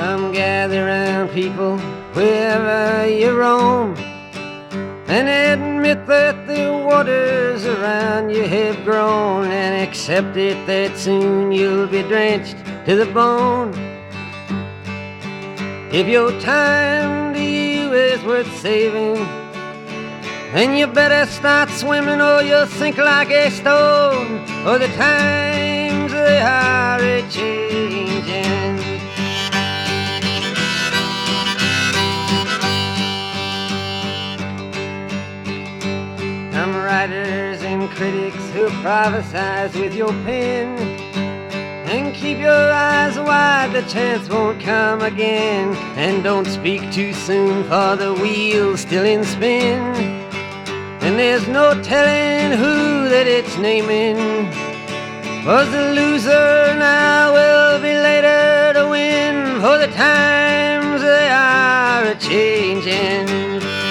Come gather round, people, wherever you roam, and admit that the waters around you have grown, and accept it that soon you'll be drenched to the bone. If your time to you is worth saving, then you better start swimming or you'll sink like a stone, or the times they are a-changing. Some writers and critics who prophesize with your pen, and keep your eyes wide, the chance won't come again. And don't speak too soon, for the wheel's still in spin, and there's no telling who that it's naming. Was the loser now will be later to win, for the times they are a-changing.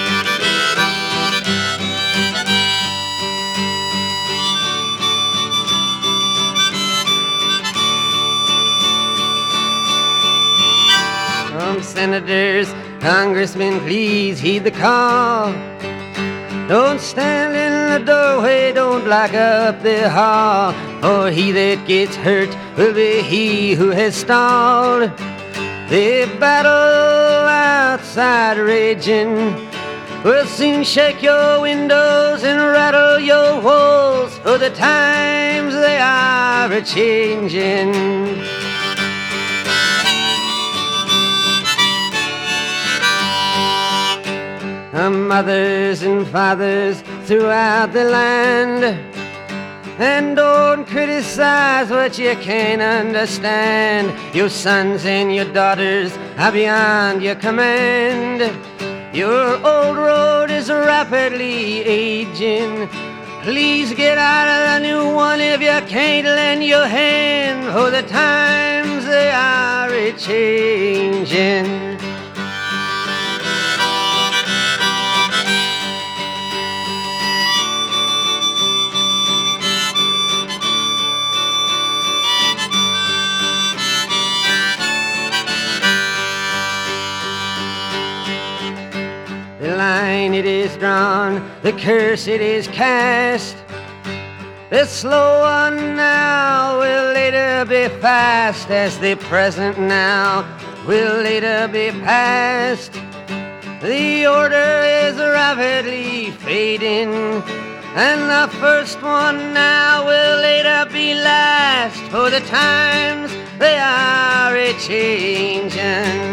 Senators, congressmen, please heed the call. Don't stand in the doorway, don't block up the hall, for he that gets hurt will be he who has stalled. The battle outside raging will soon shake your windows and rattle your walls, for the times they are a-changing. Mothers and fathers throughout the land, and don't criticize what you can't understand. Your sons and your daughters are beyond your command. Your old road is rapidly aging. Please get out of the new one if you can't lend your hand, for the times they are a-changing. The line it is drawn, the curse it is cast. The slow one now will later be fast, as the present now will later be past. The order is rapidly fading, and the first one now will later be last, for the times they are a-changing.